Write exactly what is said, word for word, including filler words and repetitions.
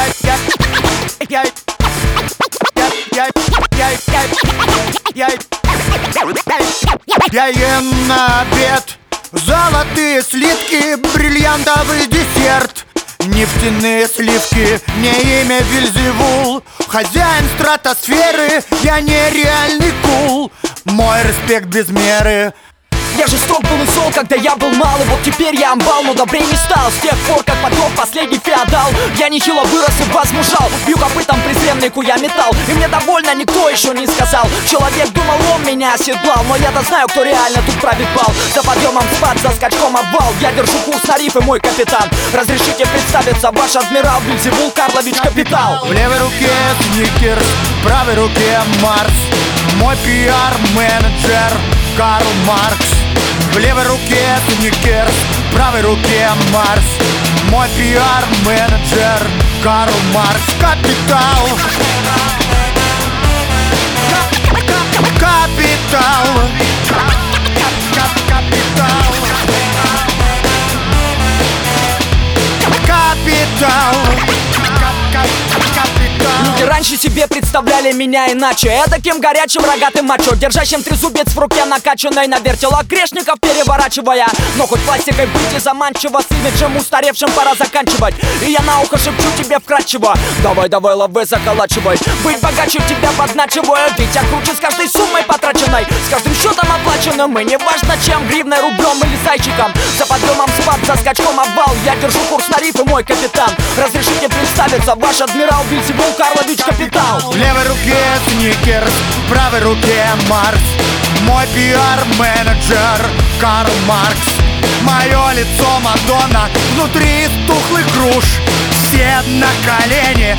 я, я, я, я, я ем на обед золотые слитки, бриллиантовый десерт, нефтяные сливки, мне имя Вельзевул. Хозяин стратосферы, я нереальный кул. Мой респект без меры. Я жесток был и зол, когда я был мал, и вот теперь я амбал, но добрей не стал. С тех пор, как потоп последний феодал, я нехило вырос и возмужал. Бью копытом презренный куя металл, и мне довольно никто еще не сказал. Человек думал, он меня оседлал, но я-то знаю, кто реально тут правит бал. За подъемом спад, за скачком обвал, я держу курс на риф и мой капитан. Разрешите представиться, ваш адмирал Вельзевул Карлович Капитал. В левой руке Сникерс, в правой руке Марс, мой пиар-менеджер Карл Маркс. В левой руке Сникерс, в правой руке Марс, мой пиар-менеджер Карл Маркс. Капитал, капитал, капитал, капитал. Люди раньше себе представляли меня иначе, эдаким горячим рогатым мачо, держащим трезубец в руке накачанной на вертелах грешников переворачивая. Но хоть пластикой быть и заманчиво, с имиджем устаревшим пора заканчивать. И я на ухо шепчу тебе вкратчиво: давай, давай, лавы заколачивай. Быть богаче тебя подначиваю, ведь я круче с каждой суммой потраченной, с каждым счетом оплаченным. И не важно чем, гривной, рублем или зайчиком. За подъемом спад, за скачком обвал, я держу курс на риф и мой капитан. Разрешите представиться, ваш адмирал Вельзевул Карлович Капитал. В левой руке Сникерс, в правой руке Марс, мой пиар-менеджер Карл Маркс. Мое лицо Мадонна, внутри из тухлых груш. Все на колени,